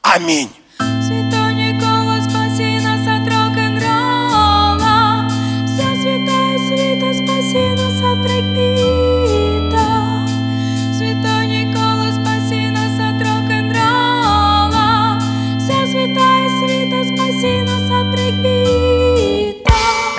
Аминь. Святой Никола, спаси нас от рок-н-ролла. Вся святая свита, спаси нас от брейкбита. Святой Никола, спаси нас от рок-н-ролла. Вся святая свита, спаси нас от брейкбита.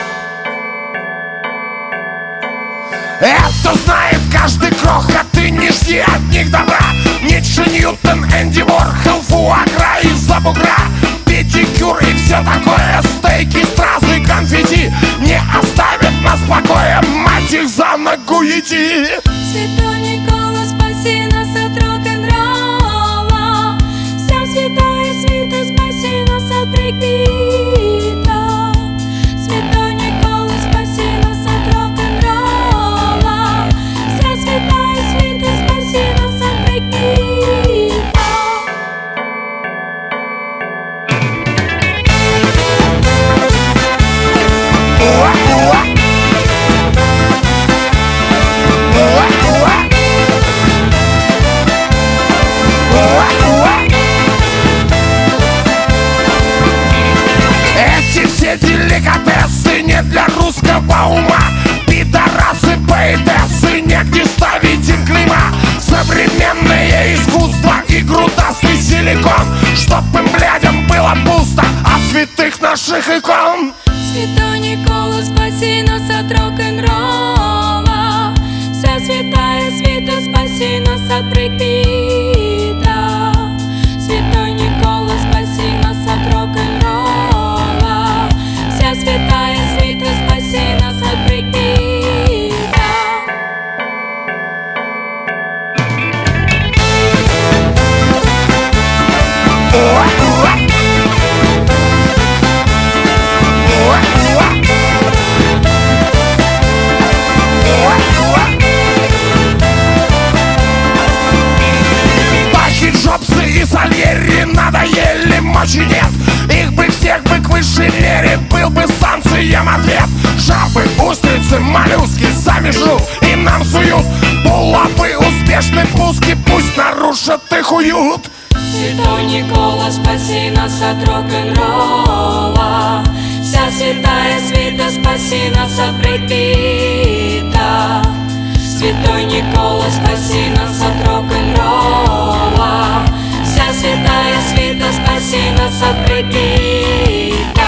Это знает каждый крохот, ты не жди от них добра. Ницше, Ньютон, Энди Ворхол, фуагра из-за бугра, педикюр и все такое, стейки, стразы, конфетти не оставят нас в покое, мать их за ногу иди. Святой Никола, спаси нас от рок-н-ролла. Вся святая свита, спаси нас от брейкбита. Святой Никола, спаси нас от рок-н-ролла. Вся святая свита, спаси нас от брейкбита. Эти все деликатесы не для русского ума. Пидорасы, поэтессы, негде ставить им клейма. Современное искусство и грудастый силикон, чтоб им, блядям, было пусто от святых наших икон. Святой Никола, спаси нас от рок-н-ролла. Вся святая свита, спаси нас от брейкбита. Святой Никола, спаси нас от рок-н-ролла. Вся святая свита, спаси нас от брейкбита. Бахи, Джобсы и Сальери надоели, мочи нет. Их бы всех бы к высшей мере, был бы станциям ответ. Жабы, устрицы, моллюски сами жрут и нам суют булавы, успешные пуски, пусть нарушат их уют. Святой Никола, спаси нас от рок-н-ролла. Вся святая свита, спаси нас от брейкбита. Святой Никола, спаси нас от рок-н-ролла. Вся святая свита, спаси нас от брейкбита.